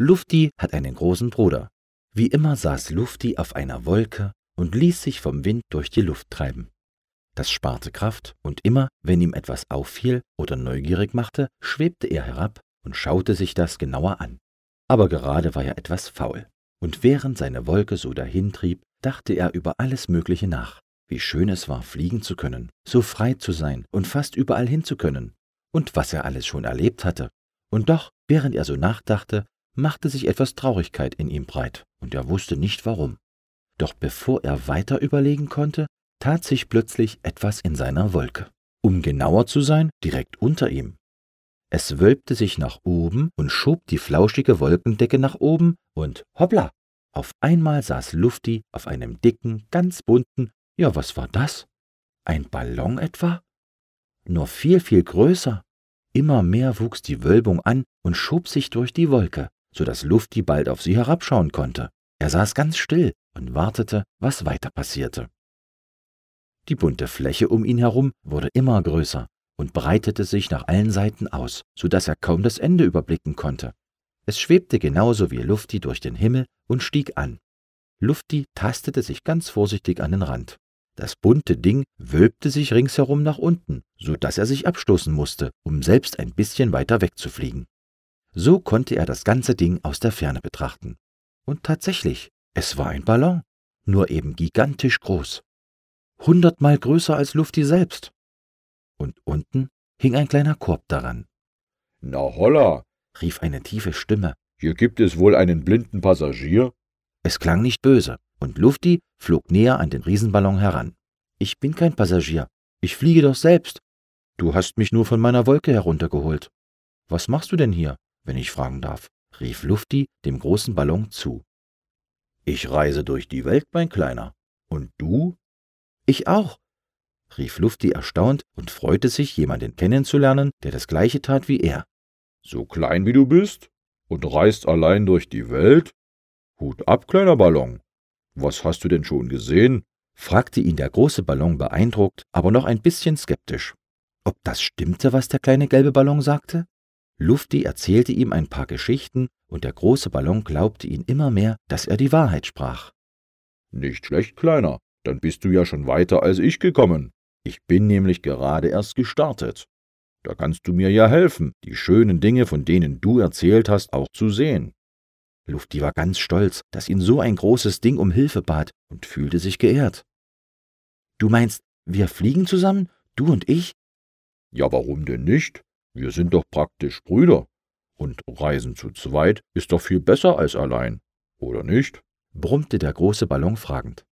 Lufti hat einen großen Bruder. Wie immer saß Lufti auf einer Wolke und ließ sich vom Wind durch die Luft treiben. Das sparte Kraft, und immer, wenn ihm etwas auffiel oder neugierig machte, schwebte er herab und schaute sich das genauer an. Aber gerade war er etwas faul, und während seine Wolke so dahintrieb, dachte er über alles Mögliche nach. Wie schön es war, fliegen zu können, so frei zu sein und fast überall hin zu können, und was er alles schon erlebt hatte. Und doch, während er so nachdachte, machte sich etwas Traurigkeit in ihm breit, und er wusste nicht warum. Doch bevor er weiter überlegen konnte, tat sich plötzlich etwas in seiner Wolke. Um genauer zu sein, direkt unter ihm. Es wölbte sich nach oben und schob die flauschige Wolkendecke nach oben, und hoppla! Auf einmal saß Lufti auf einem dicken, ganz bunten, ja, was war das? Ein Ballon etwa? Nur viel, viel größer. Immer mehr wuchs die Wölbung an und schob sich durch die Wolke, so dass Lufti bald auf sie herabschauen konnte. Er saß ganz still und wartete, was weiter passierte. Die bunte Fläche um ihn herum wurde immer größer und breitete sich nach allen Seiten aus, so dass er kaum das Ende überblicken konnte. Es schwebte genauso wie Lufti durch den Himmel und stieg an. Lufti tastete sich ganz vorsichtig an den Rand. Das bunte Ding wölbte sich ringsherum nach unten, so dass er sich abstoßen musste, um selbst ein bisschen weiter wegzufliegen. So konnte er das ganze Ding aus der Ferne betrachten. Und tatsächlich, es war ein Ballon, nur eben gigantisch groß. 100-mal größer als Lufti selbst. Und unten hing ein kleiner Korb daran. »Na holla«, rief eine tiefe Stimme. »Hier gibt es wohl einen blinden Passagier?« Es klang nicht böse, und Lufti flog näher an den Riesenballon heran. »Ich bin kein Passagier, ich fliege doch selbst. Du hast mich nur von meiner Wolke heruntergeholt. Was machst du denn hier, wenn ich fragen darf?« rief Lufti dem großen Ballon zu. »Ich reise durch die Welt, mein Kleiner. Und du?« »Ich auch«, rief Lufti erstaunt und freute sich, jemanden kennenzulernen, der das Gleiche tat wie er. »So klein wie du bist und reist allein durch die Welt? Hut ab, kleiner Ballon. Was hast du denn schon gesehen?« fragte ihn der große Ballon beeindruckt, aber noch ein bisschen skeptisch. Ob das stimmte, was der kleine gelbe Ballon sagte? Lufti erzählte ihm ein paar Geschichten, und der große Ballon glaubte ihn immer mehr, dass er die Wahrheit sprach. »Nicht schlecht, Kleiner. Dann bist du ja schon weiter als ich gekommen. Ich bin nämlich gerade erst gestartet. Da kannst du mir ja helfen, die schönen Dinge, von denen du erzählt hast, auch zu sehen.« Lufti war ganz stolz, dass ihn so ein großes Ding um Hilfe bat, und fühlte sich geehrt. »Du meinst, wir fliegen zusammen, du und ich?« »Ja, warum denn nicht? Wir sind doch praktisch Brüder. Und Reisen zu zweit ist doch viel besser als allein, oder nicht?« brummte der große Ballon fragend.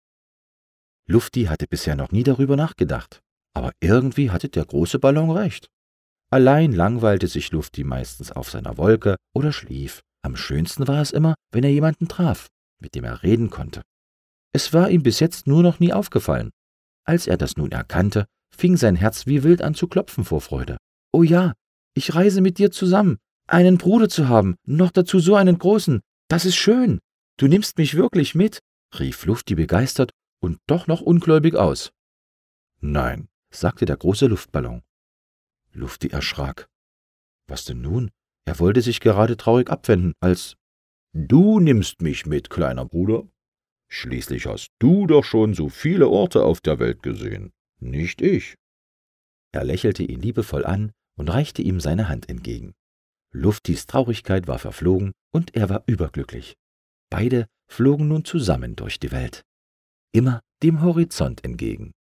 Lufti hatte bisher noch nie darüber nachgedacht, aber irgendwie hatte der große Ballon recht. Allein langweilte sich Lufti meistens auf seiner Wolke oder schlief. Am schönsten war es immer, wenn er jemanden traf, mit dem er reden konnte. Es war ihm bis jetzt nur noch nie aufgefallen. Als er das nun erkannte, fing sein Herz wie wild an zu klopfen vor Freude. »Oh ja, ich reise mit dir zusammen. Einen Bruder zu haben, noch dazu so einen großen, das ist schön. Du nimmst mich wirklich mit«, rief Lufti begeistert und doch noch ungläubig aus. »Nein«, sagte der große Luftballon. Lufti erschrak. Was denn nun? Er wollte sich gerade traurig abwenden, als »Du nimmst mich mit, kleiner Bruder. Schließlich hast du doch schon so viele Orte auf der Welt gesehen, nicht ich.« Er lächelte ihn liebevoll an und reichte ihm seine Hand entgegen. Luftis Traurigkeit war verflogen und er war überglücklich. Beide flogen nun zusammen durch die Welt, immer dem Horizont entgegen.